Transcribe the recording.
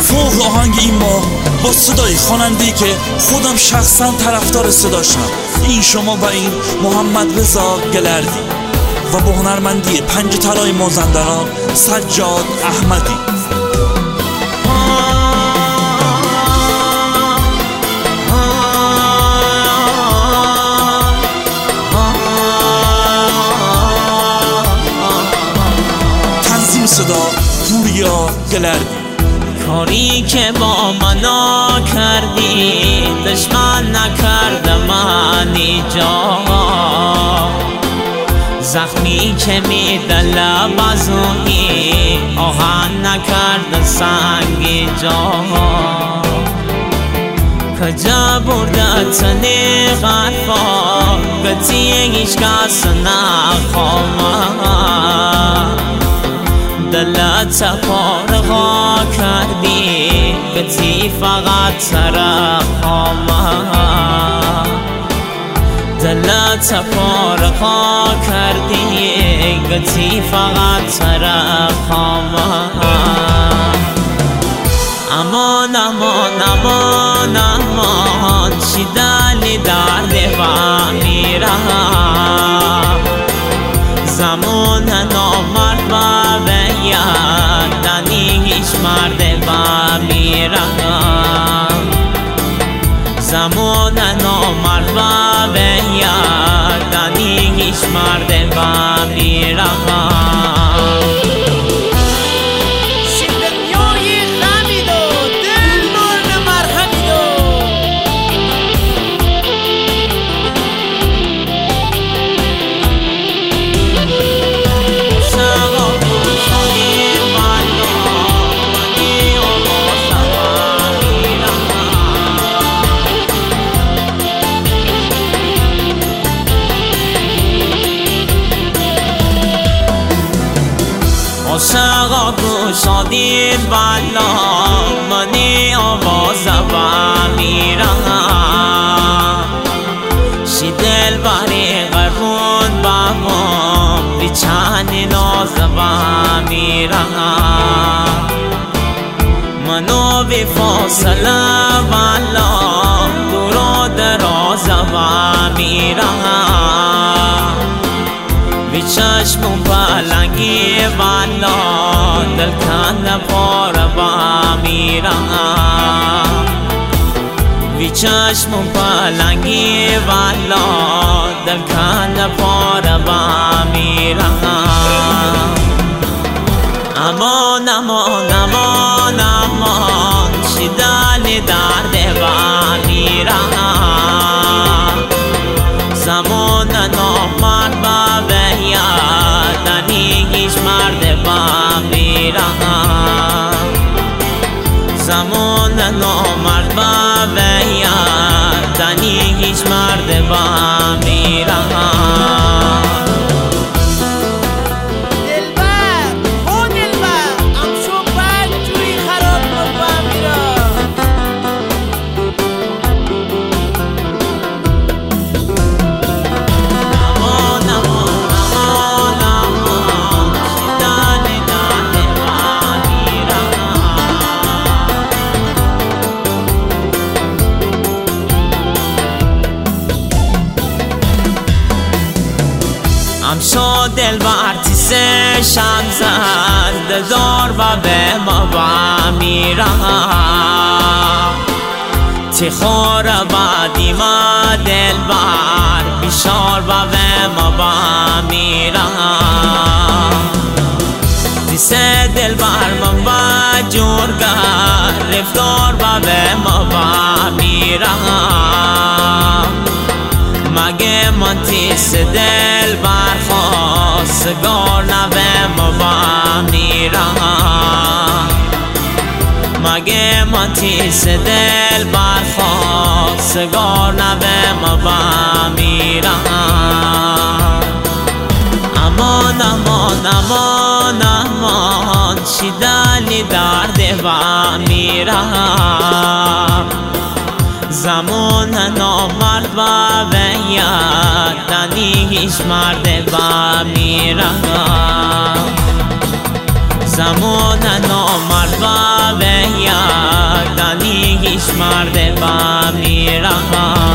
فوق آهنگ این ماه با صدای خواننده‌ای که خودم شخصا طرفدار صداشم، این شما و این محمد رضا گلردی و با هنرمندی پنج طلای مازندران سجاد احمدی. تنظیم صدا پوریا گلردی. کاری که با منا کردی دشمن نکرد من ایجا، زخمی که میده لب از اونی آهن نکرد سنگ جا، کجا برده تنی غرفا گتی هیچ کس نخوامد، دلت پارغا کردی گتی فقط ترخوامد، دلت پارغا کردی گتی فقط ترخوامد. امان امان امان امان چی دلی درد و میرم، زمان نامرد و بیادنی هیچ مرد و میرم، زمان نامرد و بیادنی هیچ مرد و میرم. عاشقا گوشادید والا منی آواز و میرم، شی دل باری قربون بابام بیچانی ناز و میرم، منو بی فاصله والا دور و دراز و میرم، بی چشم پلنگی والا دل کنه پار با میرم، بی چشم پلنگی والا دل کنه پار با میرم. امان امان امان امان چی دلی درد و میرم، زمان نامرد و بیادنی هیچ مرد و میرم، زمان نامرد و بیادنی هیچ مرد و میرم. شو دل برتی سشم زد دار و به ما با میرم، تی خور بادی ما دل بر بیشار و به ما با میرم، تی سه دل بر من با جورگر رفتار و به ما با میرم، مگه من تیس دل برخواستگار نوه ما با میرم، مگه من تیس دل برخواستگار نوه ما با میرم. امان امان امان امان چی دلی درد و میرم، زمان نامرد و بیادنی هیچ مرد و میرم، زمان نامرد و بیادنی چشمار دل با میرم